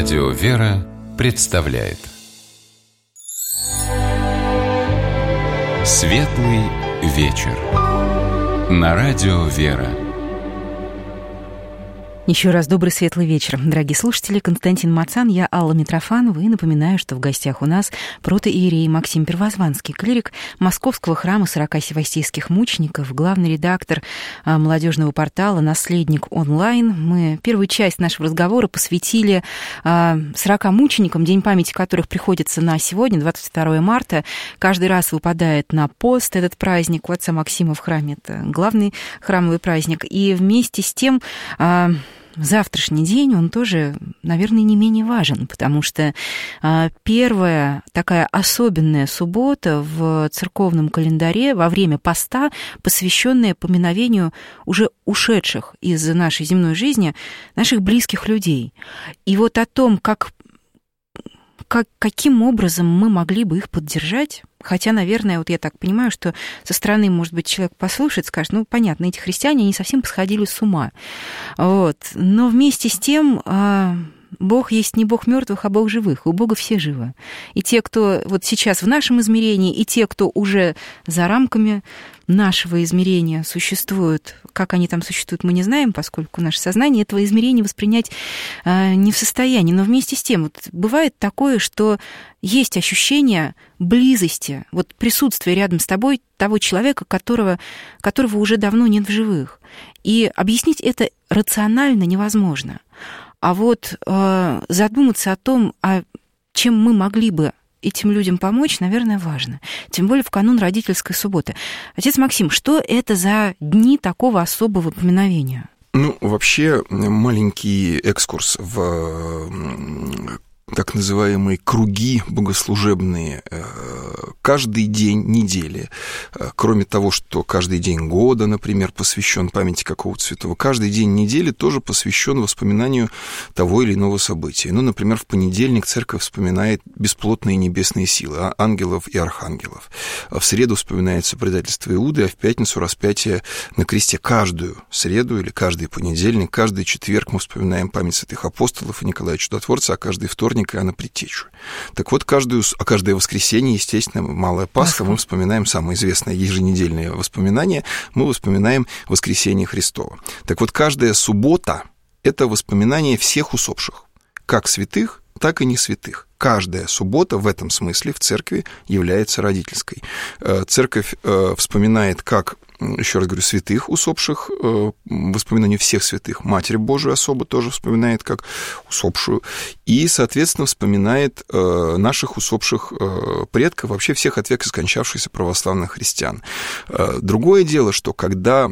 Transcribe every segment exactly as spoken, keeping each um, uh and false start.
Радио «Вера» представляет Светлый вечер на Радио «Вера». Еще раз добрый светлый вечер, дорогие слушатели. Константин Мацан, я Алла Митрофанова, и напоминаю, что в гостях у нас протоиерей Максим Первозванский, клирик Московского храма сорока севастийских мучеников, главный редактор а, молодежного портала «Наследник онлайн». Мы первую часть нашего разговора посвятили а, сорока мученикам, день памяти которых приходится на сегодня, двадцать второе марта. Каждый раз выпадает на пост этот праздник у отца Максима в храме. Это главный храмовый праздник. И вместе с тем... А, завтрашний день, он тоже, наверное, не менее важен, потому что первая такая особенная суббота в церковном календаре во время поста, посвященная поминовению уже ушедших из нашей земной жизни наших близких людей. И вот о том, как, как, каким образом мы могли бы их поддержать. Хотя, наверное, вот я так понимаю, что со стороны, может быть, человек послушает, скажет, ну, понятно, эти христиане, они совсем посходили с ума. Вот. Но вместе с тем Бог есть не Бог мертвых, а Бог живых. У Бога все живы. И те, кто вот сейчас в нашем измерении, и те, кто уже за рамками нашего измерения существуют. Как они там существуют, мы не знаем, поскольку наше сознание этого измерения воспринять э, не в состоянии. Но вместе с тем, вот, бывает такое, что есть ощущение близости, вот присутствия рядом с тобой того человека, которого, которого уже давно нет в живых. И объяснить это рационально невозможно. А вот э, задуматься о том, а чем мы могли бы этим людям помочь, наверное, важно. Тем более в канун родительской субботы. Отец Максим, что это за дни такого особого поминовения? Ну, вообще, маленький экскурс в так называемые круги богослужебные каждый день недели, кроме того, что каждый день года, например, посвящен памяти какого-то святого, каждый день недели тоже посвящен воспоминанию того или иного события. Ну, например, в понедельник церковь вспоминает бесплотные небесные силы, ангелов и архангелов. В среду вспоминается предательство Иуды, а в пятницу распятие на кресте. Каждую среду или каждый понедельник, каждый четверг мы вспоминаем память святых апостолов и Николая Чудотворца, а каждый вторник Иоанна Предтечу. Так вот, каждую, а каждое воскресенье, естественно, Малая Пасха, мы вспоминаем самое известное еженедельное воспоминание, мы вспоминаем воскресение Христово. Так вот, каждая суббота – это воспоминание всех усопших, как святых, так и не святых. Каждая суббота в этом смысле в церкви является родительской. Церковь вспоминает как, еще раз говорю, святых усопших, воспоминания всех святых, Матерь Божию особо тоже вспоминает как усопшую, и, соответственно, вспоминает наших усопших предков, вообще всех от века скончавшихся православных христиан. Другое дело, что когда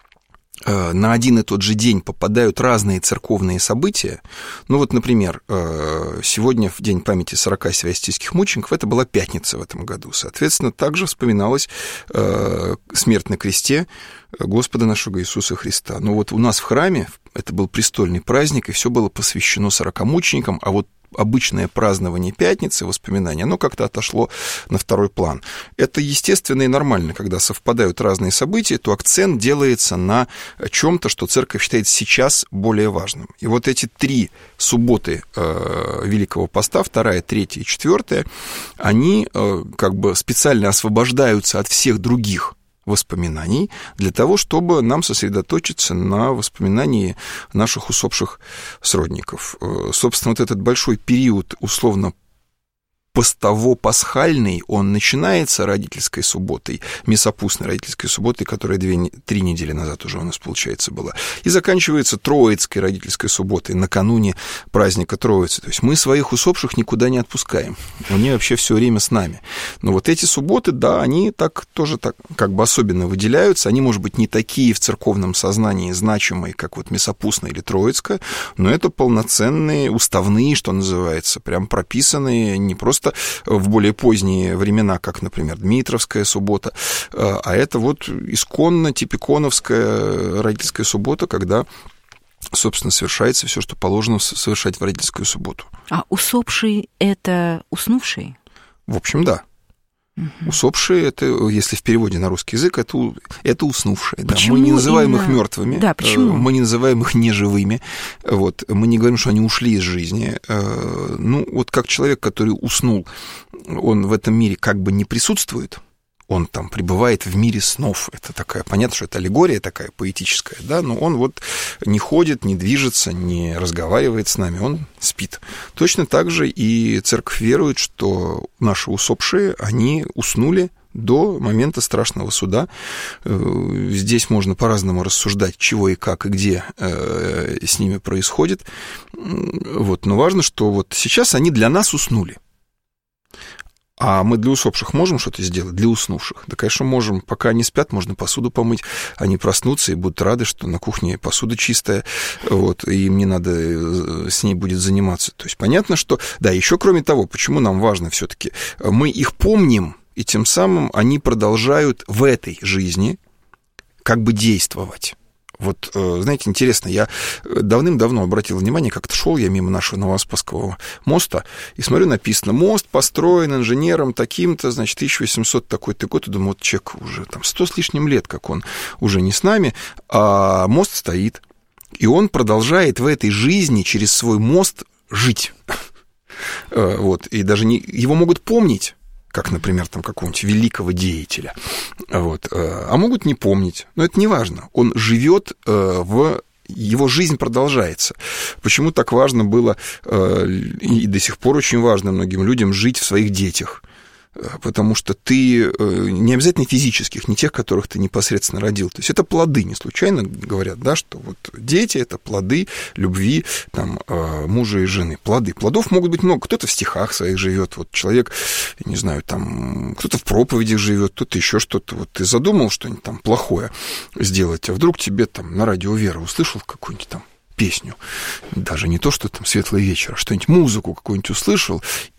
на один и тот же день попадают разные церковные события. Ну вот, например, сегодня в день памяти сорока севастийских мучеников, это была пятница в этом году. Соответственно, также вспоминалась смерть на кресте Господа нашего Иисуса Христа. Но вот у нас в храме это был престольный праздник, и все было посвящено сорока мученикам, а вот обычное празднование пятницы, воспоминания, оно как-то отошло на второй план. Это естественно и нормально, когда совпадают разные события, то акцент делается на чем-то, что церковь считает сейчас более важным. И вот эти три субботы э, Великого Поста, вторая, третья и четвертая, они э, как бы специально освобождаются от всех других воспоминаний для того, чтобы нам сосредоточиться на воспоминании наших усопших сродников. Собственно, вот этот большой период, условно, постово-пасхальный, он начинается родительской субботой, месопустной родительской субботой, которая две, три недели назад уже у нас, получается, была, и заканчивается Троицкой родительской субботой, накануне праздника Троицы. То есть мы своих усопших никуда не отпускаем, они вообще все время с нами. Но вот эти субботы, да, они так тоже так как бы особенно выделяются, они, может быть, не такие в церковном сознании значимые, как вот месопустная или Троицкая, но это полноценные, уставные, что называется, прям прописанные, не просто в более поздние времена, как, например, Дмитровская суббота, а это вот исконно типиконовская родительская суббота, когда, собственно, совершается все, что положено совершать в родительскую субботу. А усопший – это уснувший? В общем, да. Угу. Усопшие, это, если в переводе на русский язык, это, это уснувшие. Да. Мы не называем именно... их мертвыми, да, почему? Мы не называем их неживыми. Вот. Мы не говорим, что они ушли из жизни. Ну, вот как человек, который уснул, он в этом мире как бы не присутствует, он там пребывает в мире снов. Это такая, понятно, что это аллегория такая поэтическая, да, но он вот не ходит, не движется, не разговаривает с нами, он спит. Точно так же и церковь верует, что наши усопшие, они уснули до момента страшного суда. Здесь можно по-разному рассуждать, чего и как, и где с ними происходит. Вот. Но важно, что вот сейчас они для нас уснули. А мы для усопших можем что-то сделать? Для уснувших? Да, конечно, можем. Пока они спят, можно посуду помыть. Они проснутся и будут рады, что на кухне посуда чистая, вот, и им не надо с ней будет заниматься. То есть понятно, что... Да, еще кроме того, почему нам важно все-таки, мы их помним, и тем самым они продолжают в этой жизни как бы действовать. Вот, знаете, интересно, я давным-давно обратил внимание, как-то шел я мимо нашего Новоспасского моста, и смотрю, написано, мост построен инженером таким-то, значит, тысяча восемьсот такой-то год, и думаю, вот человек уже там сто с лишним лет, как он уже не с нами, а мост стоит, и он продолжает в этой жизни через свой мост жить. Вот, и даже не, его могут помнить, как, например, там какого-нибудь великого деятеля, вот, а могут не помнить, но это не важно, он живет в... Его жизнь продолжается. Почему так важно было, и до сих пор очень важно многим людям жить в своих детях? Потому что ты не обязательно физических, не тех, которых ты непосредственно родил. То есть это плоды, не случайно говорят, да, что вот дети – это плоды любви там, мужа и жены. Плоды. Плодов могут быть много. Кто-то в стихах своих живет, вот человек, не знаю, там, кто-то в проповедях живет, кто-то еще что-то. Вот ты задумал что-нибудь там плохое сделать, а вдруг тебе там на радио Вера услышал какую-нибудь там песню, даже не то, что там «Светлый вечер», а что-нибудь, музыку какую-нибудь услышал,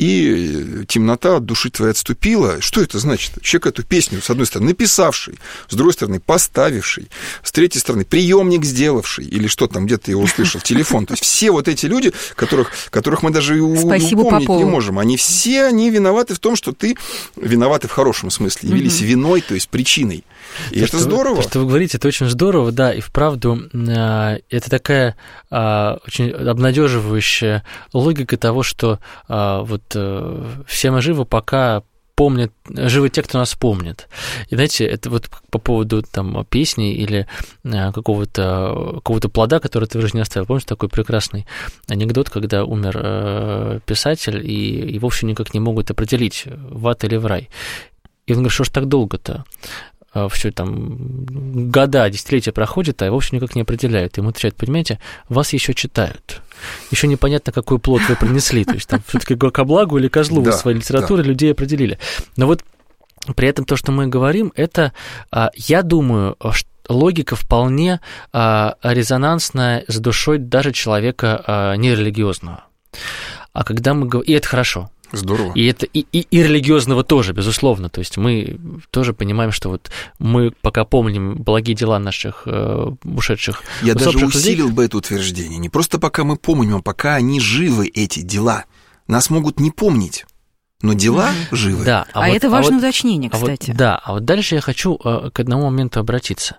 и темнота от души твоей отступила. Что это значит? Человек эту песню, с одной стороны, написавший, с другой стороны, поставивший, с третьей стороны, приемник сделавший, или что там, где-то его услышал, телефон. То есть все вот эти люди, которых, которых мы даже Спасибо, упомнить Попову. не можем, они все, они виноваты в том, что ты, виноваты в хорошем смысле, явились mm-hmm. виной, то есть причиной. И то, это что, здорово. То, что вы говорите, это очень здорово, да, и вправду это такая очень обнадеживающая логика того, что вот все мы живы, пока помнят, живы те, кто нас помнит. И знаете, это вот по поводу там песни или какого-то, какого-то плода, который ты в жизни оставил. Помните такой прекрасный анекдот, когда умер писатель, и его вообще никак не могут определить, в ад или в рай. И он говорит, что ж так долго-то? Все там года, десятилетия проходят, а его вообще никак не определяют. Ему отвечают, понимаете, вас еще читают. Еще непонятно, какой плод вы принесли. То есть там все-таки ко благу или козлу да, вы своей литературы да. людей определили. Но вот при этом то, что мы говорим, это, я думаю, логика вполне резонансная с душой даже человека нерелигиозного. А когда мы говорим... И это хорошо. Здорово. И это и, и, и религиозного тоже, безусловно. То есть мы тоже понимаем, что вот мы пока помним благие дела наших э, ушедших Я даже людей... усилил бы это утверждение. Не просто пока мы помним, а пока они живы, эти дела. Нас могут не помнить, но дела mm-hmm. живы. Да, а а вот, это важное а вот, уточнение, кстати. А вот, да, а вот дальше я хочу э, к одному моменту обратиться.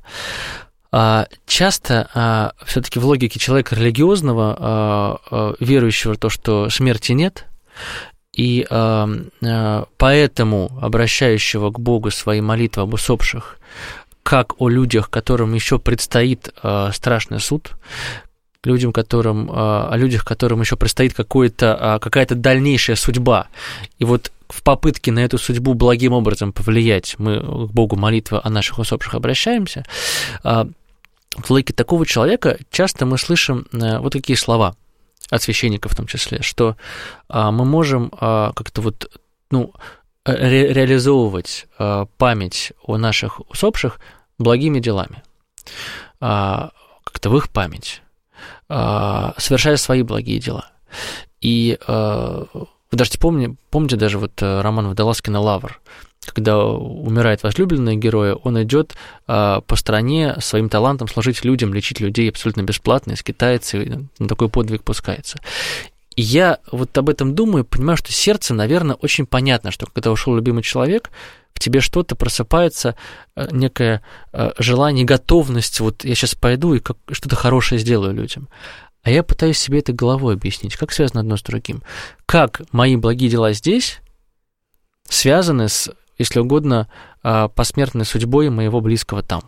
Часто все-таки в логике человека религиозного, верующего в то, что смерти нет, и поэтому обращающего к Богу свои молитвы об усопших, как о людях, которым еще предстоит страшный суд, людям, которым, о людях, которым еще предстоит какое-то, какая-то дальнейшая судьба. И вот в попытке на эту судьбу благим образом повлиять, мы к Богу молитвы о наших усопших обращаемся. В логике такого человека часто мы слышим вот такие слова от священников в том числе, что мы можем как-то вот, ну, ре- реализовывать память о наших усопших благими делами, как-то в их память, совершая свои благие дела. И вы даже помните, помните даже вот роман Водолазкина «Лавр», когда умирает возлюбленный герой, он идет по стране своим талантом служить людям, лечить людей абсолютно бесплатно, скитается и на такой подвиг пускается. И я вот об этом думаю, понимаю, что сердцем, наверное, очень понятно, что когда ушел любимый человек, в тебе что-то просыпается, некое желание, готовность, вот я сейчас пойду и как, что-то хорошее сделаю людям. А я пытаюсь себе это головой объяснить, как связано одно с другим. Как мои благие дела здесь связаны с, если угодно, посмертной судьбой моего близкого там?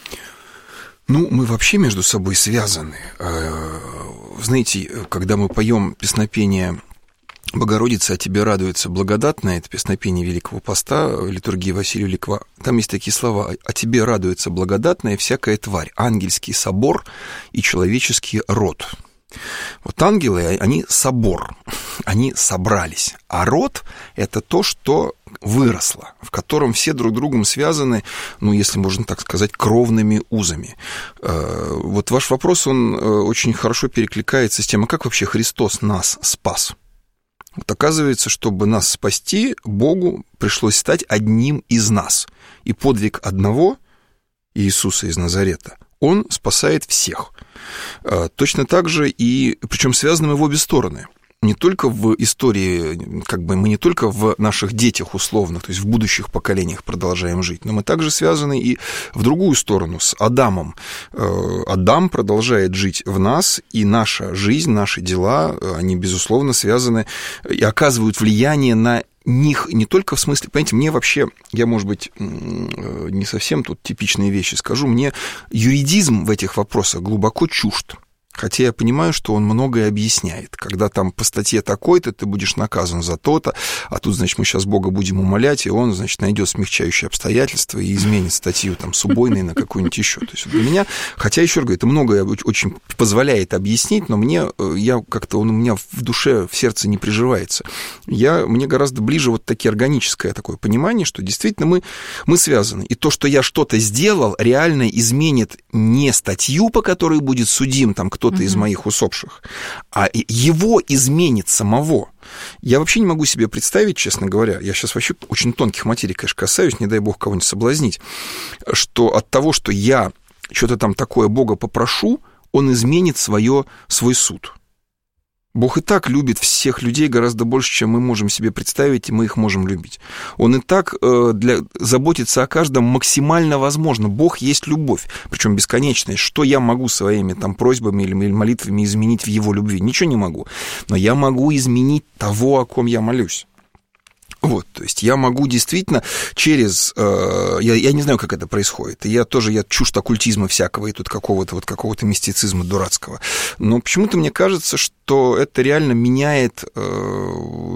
Ну, мы вообще между собой связаны. Знаете, когда мы поем песнопение «Богородица, о тебе радуется благодатная», это песнопение Великого Поста, литургии Василия Великого, там есть такие слова: «О тебе радуется благодатная всякая тварь, ангельский собор и человеческий род». Вот ангелы, они собор, они собрались, а род – это то, что выросло, в котором все друг с другом связаны, ну, если можно так сказать, кровными узами. Вот ваш вопрос, он очень хорошо перекликается с тем, а как вообще Христос нас спас? Вот оказывается, чтобы нас спасти, Богу пришлось стать одним из нас. И подвиг одного, Иисуса из Назарета, Он спасает всех. Точно так же и, причем связаны мы в обе стороны. Не только в истории, как бы мы не только в наших детях условных, то есть в будущих поколениях продолжаем жить, но мы также связаны и в другую сторону, с Адамом. Адам продолжает жить в нас, и наша жизнь, наши дела, они, безусловно, связаны и оказывают влияние на них не только в смысле, понимаете, мне вообще, я, может быть, не совсем тут типичные вещи скажу, мне юридизм в этих вопросах глубоко чужд. Хотя я понимаю, что он многое объясняет. Когда там по статье такой-то ты будешь наказан за то-то, а тут, значит, мы сейчас Бога будем умолять, и он, значит, найдет смягчающие обстоятельства и изменит статью там с убойной на какую-нибудь еще. То есть для меня, хотя, еще раз говорю, это многое очень позволяет объяснить, но мне, я как-то, он у меня в душе, в сердце не приживается. Я, мне гораздо ближе вот такие органическое такое понимание, что действительно мы, мы связаны. И то, что я что-то сделал, реально изменит не статью, по которой будет судим там кто кто-то из моих усопших, а его изменит самого. Я вообще не могу себе представить, честно говоря, я сейчас вообще очень тонких материй, конечно, касаюсь, не дай бог кого-нибудь соблазнить, что от того, что я что-то там такое Бога попрошу, он изменит свое, свой суд. Бог и так любит всех людей гораздо больше, чем мы можем себе представить, и мы их можем любить. Он и так э, для, заботится о каждом максимально возможно. Бог есть любовь, причем бесконечная. Что я могу своими там просьбами или, или молитвами изменить в его любви? Ничего не могу. Но я могу изменить того, о ком я молюсь. Вот, то есть я могу действительно через... Э, я, я не знаю, как это происходит. И я тоже, я чушь оккультизма всякого и тут какого-то вот какого-то мистицизма дурацкого. Но почему-то мне кажется, что это реально меняет э,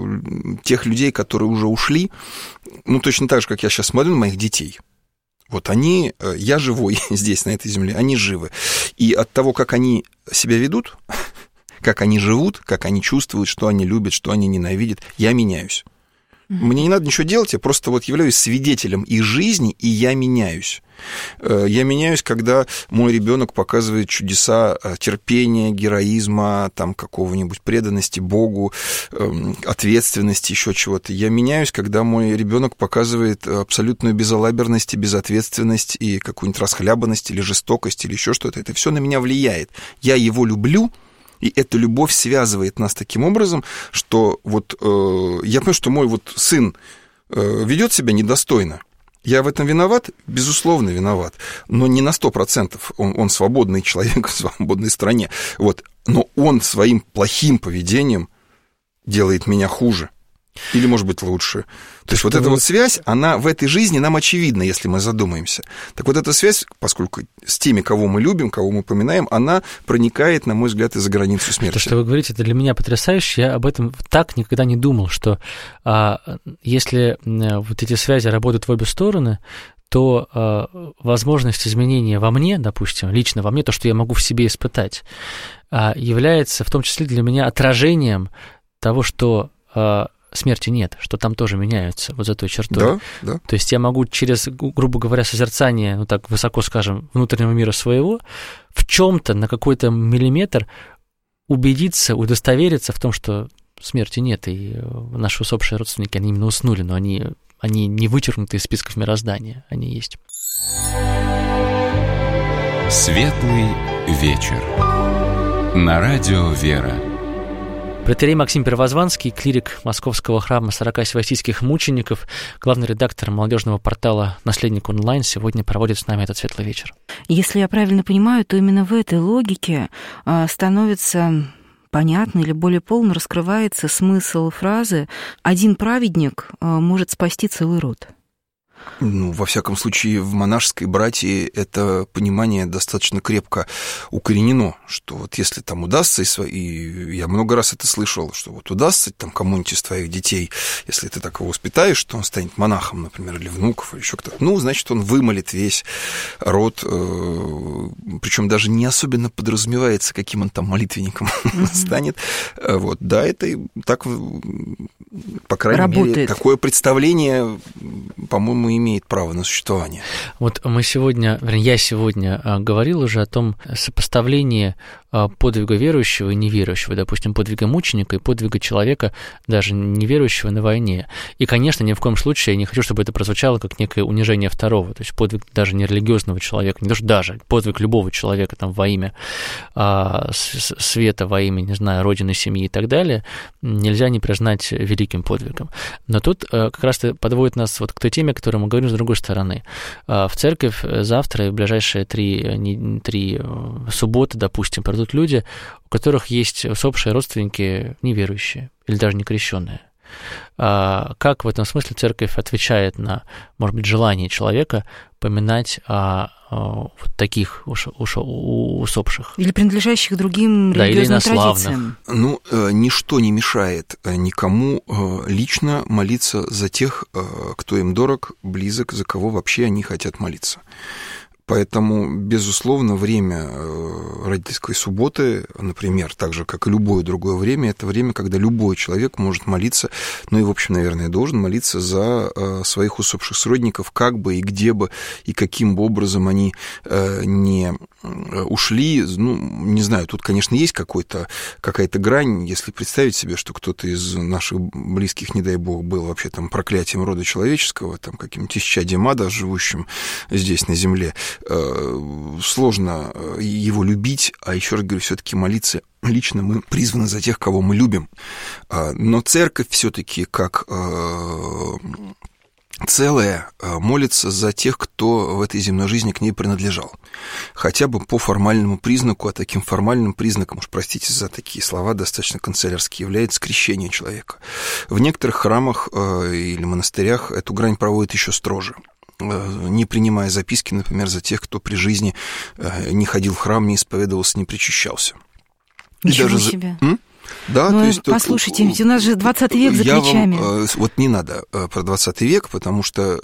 тех людей, которые уже ушли. Ну, точно так же, как я сейчас смотрю на моих детей. Вот они... Я живой здесь, на этой земле, они живы. И от того, как они себя ведут, как они живут, как они чувствуют, что они любят, что они ненавидят, я меняюсь. Мне не надо ничего делать, я просто вот являюсь свидетелем их жизни, и я меняюсь. Я меняюсь, когда мой ребенок показывает чудеса терпения, героизма, там, какого-нибудь преданности Богу, ответственности, еще чего-то. Я меняюсь, когда мой ребенок показывает абсолютную безалаберность и безответственность, и какую-нибудь расхлябанность, или жестокость, или еще что-то. Это все на меня влияет. Я его люблю. И эта любовь связывает нас таким образом, что вот э, я понимаю, что мой вот сын э, ведет себя недостойно. Я в этом виноват? Безусловно, виноват. Но не на сто процентов. Он, он свободный человек в свободной стране. Вот. Но он своим плохим поведением делает меня хуже. Или, может быть, лучше. То есть вот эта вот связь, она в этой жизни нам очевидна, если мы задумаемся. Так вот эта связь, поскольку с теми, кого мы любим, кого мы упоминаем, она проникает, на мой взгляд, и за границу смерти. То, что вы говорите, это для меня потрясающе. Я об этом так никогда не думал, что а, если вот эти связи работают в обе стороны, то а, возможность изменения во мне, допустим, лично во мне, то, что я могу в себе испытать, а, является в том числе для меня отражением того, что... А, смерти нет, что там тоже меняются вот за той чертой. Да, да. То есть я могу через, грубо говоря, созерцание, ну так высоко скажем, внутреннего мира своего, в чем-то на какой-то миллиметр убедиться, удостовериться в том, что смерти нет, и наши усопшие родственники, они именно уснули, но они, они не вычеркнуты из списков мироздания, они есть. Светлый вечер. На радио «Вера». Протоиерей Максим Первозванский, клирик Московского храма сорока севастийских мучеников, главный редактор молодежного портала «Наследник онлайн», сегодня проводит с нами этот светлый вечер. Если я правильно понимаю, то именно в этой логике становится понятно или более полно раскрывается смысл фразы «один праведник может спасти целый род». Ну, во всяком случае, в монашеской братии это понимание достаточно крепко укоренено, что вот если там удастся, и я много раз это слышал, что вот удастся там кому-нибудь из твоих детей, если ты так его воспитаешь, что он станет монахом, например, или внуков, или еще кто-то, ну, значит, он вымолит весь род, причем даже не особенно подразумевается, каким он там молитвенником mm-hmm. станет. Вот, да, это так, по крайней Работает. мере, такое представление, по-моему, имеет право на существование. Вот мы сегодня, вернее, я сегодня говорил уже о том сопоставлении подвига верующего и неверующего, допустим, подвига мученика и подвига человека, даже неверующего на войне. И, конечно, ни в коем случае я не хочу, чтобы это прозвучало как некое унижение второго, то есть подвиг даже не религиозного человека, не то что даже, подвиг любого человека там во имя а, света, во имя, не знаю, родины, семьи и так далее, нельзя не признать великим подвигом. Но тут а, как раз-то подводит нас вот к той теме, о которой мы говорим с другой стороны. А, в церковь завтра и в ближайшие три, не, три субботы, допустим, придут люди, у которых есть усопшие родственники неверующие или даже не крещенные. А как в этом смысле церковь отвечает на, может быть, желание человека поминать о, о вот таких уш, уш, усопших? Или принадлежащих другим да, религиозным или традициям? Ну, ничто не мешает никому лично молиться за тех, кто им дорог, близок, за кого вообще они хотят молиться. Поэтому, безусловно, время родительской субботы, например, так же, как и любое другое время, это время, когда любой человек может молиться, ну и, в общем, наверное, должен молиться за своих усопших сродников, как бы и где бы, и каким бы образом они не ушли. Ну, не знаю, тут, конечно, есть какой-то, какая-то грань, если представить себе, что кто-то из наших близких, не дай бог, был вообще там проклятием рода человеческого, там каким-нибудь исчадием ада, живущим здесь на земле, сложно его любить, а еще раз говорю, все-таки молиться лично мы призваны за тех, кого мы любим. Но церковь все-таки как целая молится за тех, кто в этой земной жизни к ней принадлежал. Хотя бы по формальному признаку, а таким формальным признаком, уж простите за такие слова, достаточно канцелярские, является крещение человека. В некоторых храмах или монастырях эту грань проводят еще строже, не принимая записки, например, за тех, кто при жизни не ходил в храм, не исповедовался, не причащался. Ничего даже себе. За... Да, ну, то есть, послушайте, ведь у нас же двадцатый век за я плечами. Вам, вот не надо про двадцатый век, потому что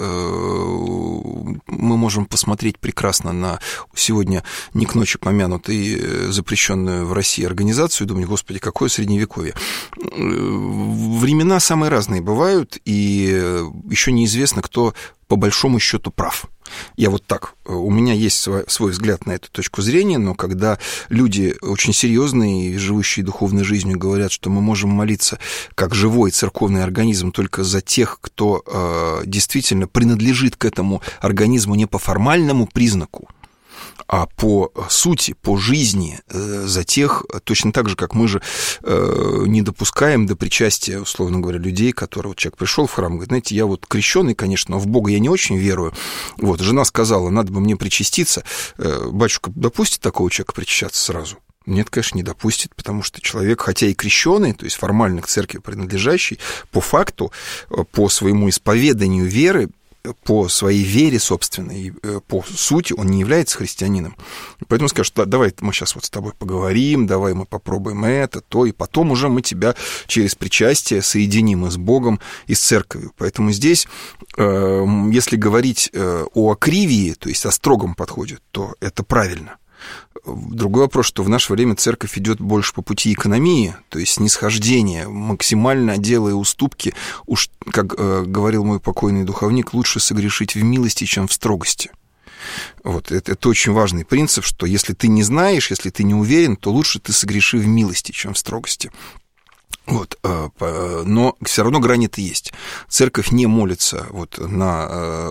мы можем посмотреть прекрасно на сегодня не к ночи помянутую запрещенную в России организацию и думать, господи, какое средневековье. Времена самые разные бывают, и еще неизвестно, кто по большому счету прав. Я вот так, у меня есть свой, свой взгляд на эту точку зрения, но когда люди очень серьезные и живущие духовной жизнью говорят, что мы можем молиться как живой церковный организм только за тех, кто э, действительно принадлежит к этому организму не по формальному признаку, а по сути, по жизни, за тех, точно так же, как мы же не допускаем до причастия, условно говоря, людей, которые, вот человек пришел в храм, говорит, знаете, я вот крещеный, конечно, но в Бога я не очень верую. Вот, жена сказала, надо бы мне причаститься. Батюшка допустит такого человека причащаться сразу? Нет, конечно, не допустит, потому что человек, хотя и крещеный, то есть формально к церкви принадлежащий, по факту, по своему исповеданию веры, по своей вере собственной, по сути, он не является христианином. Поэтому скажут, да, давай мы сейчас вот с тобой поговорим, давай мы попробуем это, то, и потом уже мы тебя через причастие соединим и с Богом, и с церковью. Поэтому здесь, если говорить о акривии, то есть о строгом подходе, то это правильно. Другой вопрос, что в наше время церковь идет больше по пути экономии, то есть снисхождения, максимально делая уступки. Уж, как э, говорил мой покойный духовник, лучше согрешить в милости, чем в строгости. Вот, это, это очень важный принцип, что если ты не знаешь, если ты не уверен, то лучше ты согреши в милости, чем в строгости. Вот, но все равно грани-то есть. Церковь не молится вот на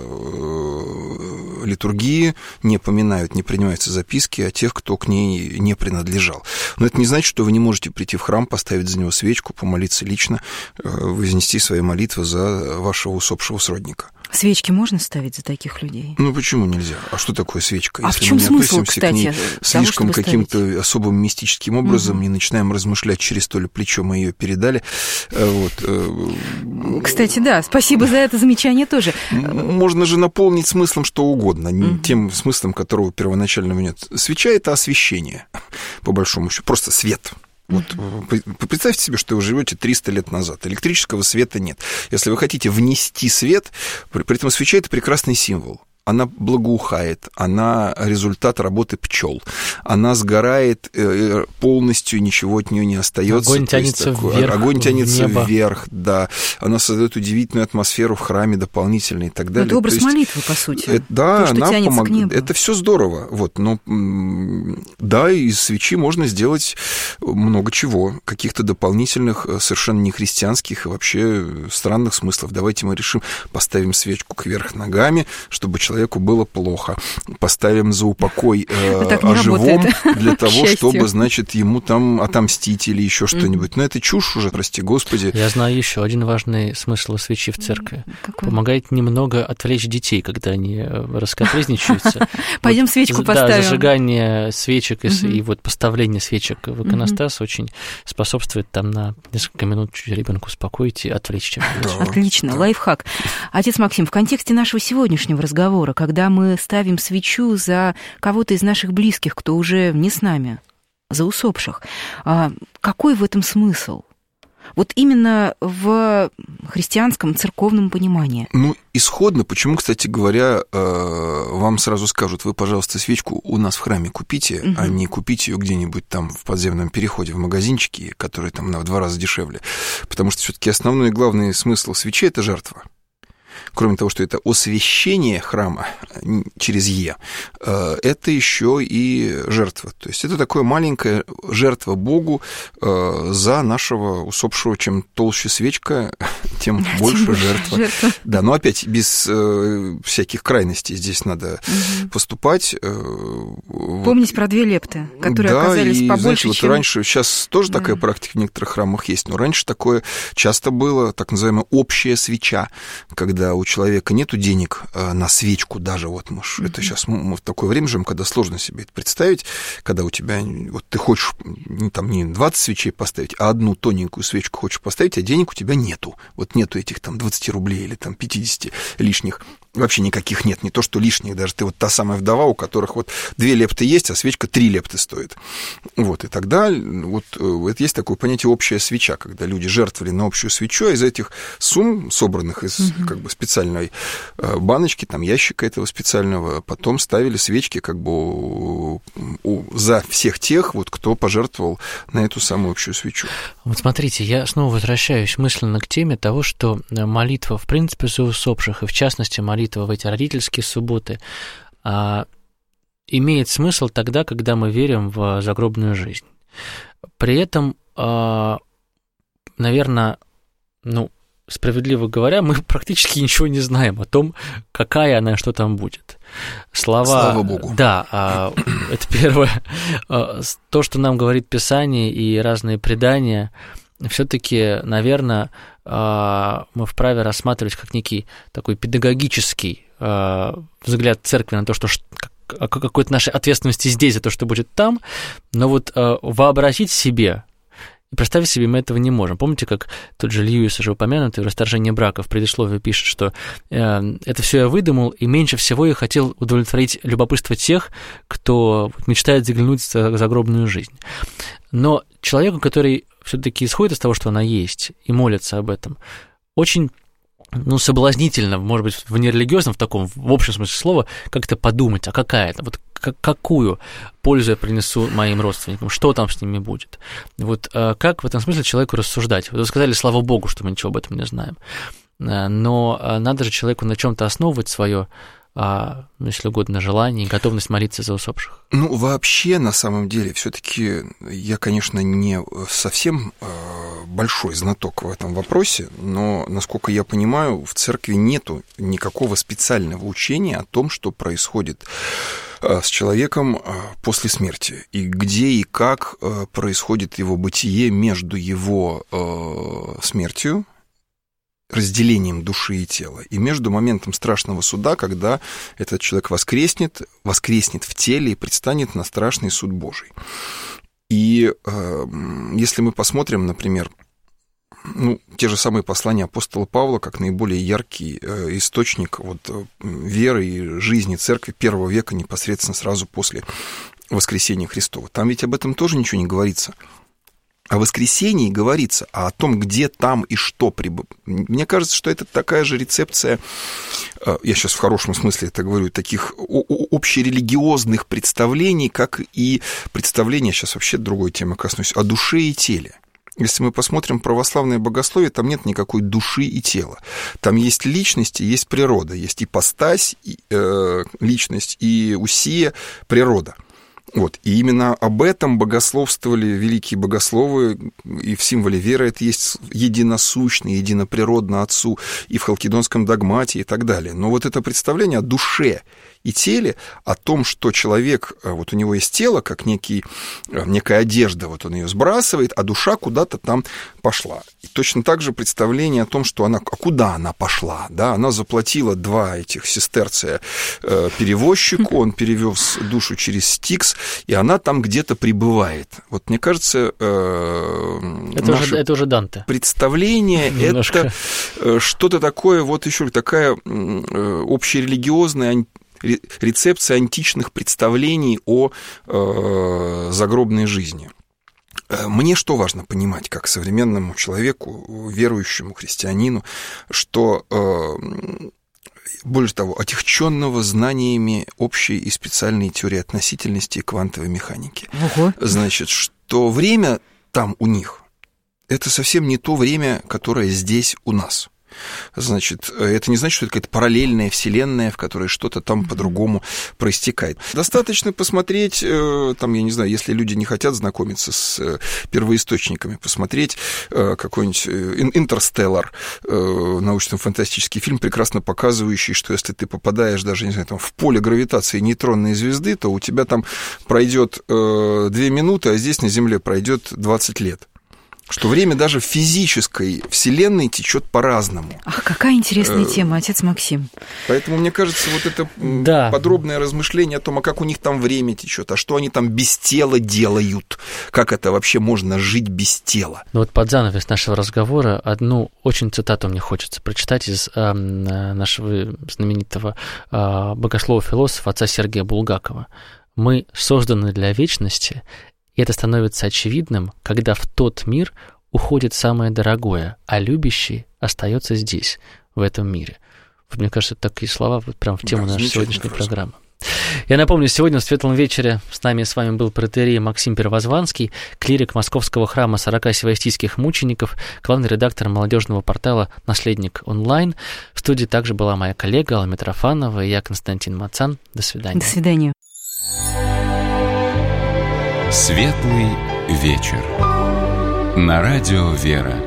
литургии, не поминают, не принимаются записки о тех, кто к ней не принадлежал. Но это не значит, что вы не можете прийти в храм, поставить за него свечку, помолиться лично, вознести свои молитвы за вашего усопшего сродника. Свечки можно ставить за таких людей? Ну, почему нельзя? А что такое свечка? А Если в чем мы не смысл, относимся кстати, к ней слишком того, каким-то ставить? особым мистическим образом, угу. не начинаем размышлять, через то ли плечо мы ее передали. Вот. Кстати, да, спасибо за это замечание тоже. Можно же наполнить смыслом что угодно, угу. тем смыслом, которого первоначально нет. Свеча – это освещение, по большому счету, просто свет. Вот, представьте себе, что вы живете триста лет назад. Электрического света нет. Если вы хотите внести свет, при этом свеча – это прекрасный символ. Она благоухает, она результат работы пчел, она сгорает полностью, ничего от нее не остается. Огонь тянется такой, вверх. Огонь тянется в небо. вверх, да. Она создает удивительную атмосферу в храме дополнительной и так далее. Это образ есть, молитвы, по сути. Это, да, то, что она тянется помог... к небу. Это все здорово. Вот, но да, из свечи можно сделать много чего, каких-то дополнительных, совершенно нехристианских и вообще странных смыслов. Давайте мы решим, поставим свечку кверх ногами, чтобы человек человеку было плохо. Поставим за упокой э, о живом для того, чтобы, значит, ему там отомстить или еще что-нибудь. Но это чушь уже, прости господи. Я знаю еще один важный смысл свечи в церкви. Какой? Помогает немного отвлечь детей, когда они раскапризничаются. Пойдем свечку поставим. Да, зажигание свечек и вот поставление свечек в иконостас очень способствует там на несколько минут чуть ребенка успокоить и отвлечь чем-то. Отлично, лайфхак. Отец Максим, в контексте нашего сегодняшнего разговора, когда мы ставим свечу за кого-то из наших близких, кто уже не с нами, за усопших, какой в этом смысл? Вот именно в христианском церковном понимании. Ну, исходно, почему, кстати говоря, вам сразу скажут, вы, пожалуйста, свечку у нас в храме купите, угу. а не купите ее где-нибудь там в подземном переходе, в магазинчике, который там на два раза дешевле. Потому что все-таки основной и главный смысл свечи – это жертва. Кроме того, что это освящение храма через Е, это еще и жертва. То есть это такая маленькая жертва Богу за нашего усопшего. Чем толще свечка, тем больше жертва. жертва. Да, но опять без всяких крайностей здесь надо угу. поступать. Помнить вот. Про две лепты, которые да, оказались и, побольше, знаете, чем... вот раньше, сейчас тоже да. такая практика в некоторых храмах есть, но раньше такое часто было, так называемая общая свеча, когда у человека нету денег на свечку даже, вот мы, mm-hmm. это сейчас мы в такое время живем, когда сложно себе это представить, когда у тебя, вот ты хочешь там не двадцать свечей поставить, а одну тоненькую свечку хочешь поставить, а денег у тебя нету, вот нету этих там двадцать рублей или там пятьдесят лишних, вообще никаких нет, не то что лишних, даже ты вот та самая вдова, у которых вот две лепты есть, а свечка три лепты стоит, вот, и тогда вот это есть такое понятие общая свеча, когда люди жертвовали на общую свечу, а из этих сумм, собранных из mm-hmm. как бы специальной баночки, там ящика этого специального, потом ставили свечки как бы за всех тех, вот, кто пожертвовал на эту самую общую свечу. Вот смотрите, я снова возвращаюсь мысленно к теме того, что молитва, в принципе, за усопших, и в частности молитва в эти родительские субботы, имеет смысл тогда, когда мы верим в загробную жизнь. При этом, наверное, ну, справедливо говоря, мы практически ничего не знаем о том, какая она, что там будет. Слова... Слава Богу. Да, это первое. То, что нам говорит Писание и разные предания, все-таки, наверное, мы вправе рассматривать как некий такой педагогический взгляд церкви на то, что о какой-то нашей ответственности здесь за то, что будет там, но вот вообразить себе, и представить себе мы этого не можем. Помните, как тот же Льюис, уже упомянутый, в «Расторжении брака» в предисловии пишет, что э, это все я выдумал, и меньше всего я хотел удовлетворить любопытство тех, кто мечтает заглянуть в загробную жизнь. Но человеку, который все-таки исходит из того, что она есть, и молится об этом, очень... ну, соблазнительно, может быть, в нерелигиозном, в таком, в общем смысле слова, как-то подумать, а какая это, вот какую пользу я принесу моим родственникам, что там с ними будет. Вот как в этом смысле человеку рассуждать? Вы сказали, слава Богу, что мы ничего об этом не знаем. Но надо же человеку на чем-то основывать свое, если угодно, желание и готовность молиться за усопших. Ну, вообще, на самом деле, все-таки я, конечно, не совсем большой знаток в этом вопросе, но, насколько я понимаю, в церкви нету никакого специального учения о том, что происходит с человеком после смерти, и где и как происходит его бытие между его смертью, разделением души и тела, и между моментом страшного суда, когда этот человек воскреснет, воскреснет в теле и предстанет на страшный суд Божий. И э, если мы посмотрим, например, ну, те же самые послания апостола Павла, как наиболее яркий э, источник вот, веры и жизни церкви первого века, непосредственно сразу после воскресения Христова, там ведь об этом тоже ничего не говорится. О воскресении говорится, а о том, где там и что прибывает. Мне кажется, что это такая же рецепция, я сейчас в хорошем смысле это говорю, таких общерелигиозных представлений, как и представления, сейчас вообще другой темы коснусь, о душе и теле. Если мы посмотрим православное богословие, там нет никакой души и тела. Там есть личность и есть природа, есть ипостась, и, э, личность, и усия, природа. Вот. И именно об этом богословствовали великие богословы, и в символе веры это есть единосущно, единоприродно Отцу, и в халкидонском догмате и так далее. Но вот это представление о душе и теле, о том, что человек, вот у него есть тело, как некий, некая одежда, вот он ее сбрасывает, а душа куда-то там пошла. И точно так же представление о том, что она, а куда она пошла, да, она заплатила два этих сестерция перевозчику, он перевез душу через Стикс, и она там где-то прибывает. Вот мне кажется, это, уже, это уже Данте. Представление, немножко. Это что-то такое, вот еще такая общерелигиозная рецепция античных представлений о э, загробной жизни. Мне что важно понимать, как современному человеку, верующему христианину, что, э, более того, отягченного знаниями общей и специальной теории относительности и квантовой механики. Ого. Значит, что время там у них – это совсем не то время, которое здесь у нас. Значит, это не значит, что это какая-то параллельная вселенная, в которой что-то там по-другому проистекает. Достаточно посмотреть, там, я не знаю, если люди не хотят знакомиться с первоисточниками, посмотреть какой-нибудь «Интерстеллар», научно-фантастический фильм, прекрасно показывающий, что если ты попадаешь даже, не знаю, там, в поле гравитации нейтронной звезды, то у тебя там пройдет две минуты, а здесь на Земле пройдет двадцать лет. Что время даже в физической вселенной течет по-разному. Ах, какая интересная тема, отец Максим. Поэтому, мне кажется, вот это да. подробное размышление о том, а как у них там время течет, а что они там без тела делают, как это вообще можно жить без тела. Ну вот под занавес нашего разговора одну очень цитату мне хочется прочитать из э, нашего знаменитого э, богослова-философа отца Сергия Булгакова. «Мы созданы для вечности». И это становится очевидным, когда в тот мир уходит самое дорогое, а любящий остается здесь, в этом мире. Вот, мне кажется, такие слова вот прям в тему да, нашей сегодняшней фраза. Программы. Я напомню, сегодня в «Светлом вечере» с нами с вами был протоиерей Максим Первозванский, клирик Московского храма сорока севастийских мучеников, главный редактор молодежного портала «Наследник онлайн». В студии также была моя коллега Алла Митрофанова и я, Константин Мацан. До свидания. До свидания. Светлый вечер. На радио «Вера».